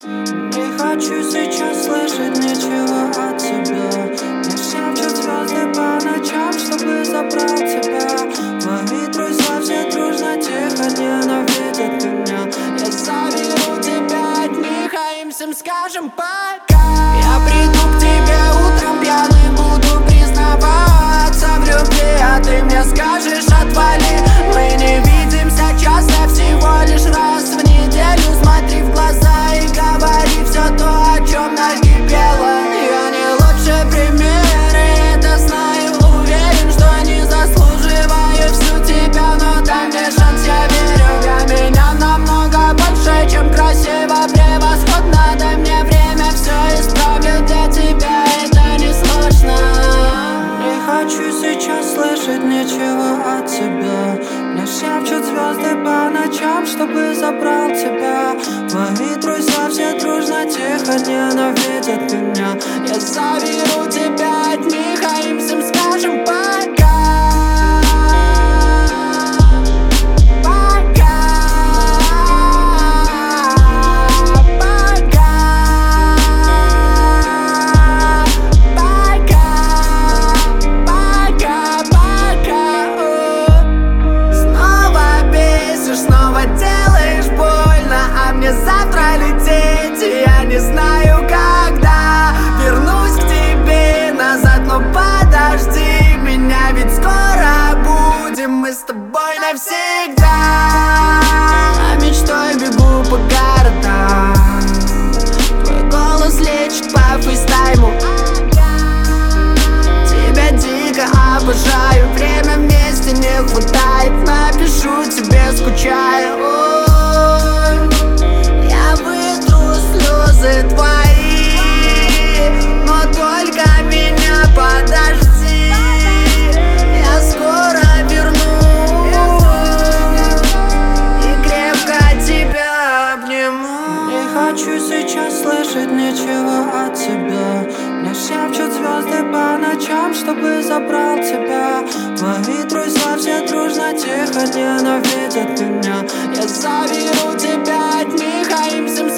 Не хочу сейчас слышать ничего от тебя. Мне шепчут звезды по ночам, чтобы забрал тебя. Мои друзья все дружно тихо ненавидят меня. Я заберу тебя от них, а им всем скажем пока. Я приду к тебе утром пьяным, буду признаваться в любви, а ты мне скажешь отвали. Мы не видимся часто, всего лишь раз в неделю. Смотри в глаза и говори все то, о чем накипело. Я не лучший пример, и это знаю. Уверен, что не заслуживаю всю тебя, но дай мне шанс, я верю. Для меня намного больше, чем красиво, превосходно. Дай мне время, все исправлю для тебя, это не сложно. Не хочу сейчас слышать ничего от тебя. Мне шепчут звезды по ночам, чтобы забрал тебя. Мои друзья все дружно тихо ненавидят меня. Я заберу тебя от них, а им всем скажем пока. Завтра лететь, и я не знаю когда вернусь к тебе назад, но подожди меня, ведь скоро будем мы с тобой навсегда. А мечтой бегу по городам, твой голос лечит по фейстайму. Тебя дико обожаю, время вместе не хватает. Напишу тебе, скучаю. Твои, но только меня подожди, я скоро вернусь и крепко тебя обниму. Не хочу сейчас слышать ничего от тебя. Мне шепчут звезды по ночам, чтобы забрал тебя. Мои друзья все дружно тихо ненавидят меня. Я заберу тебя от них, а им всем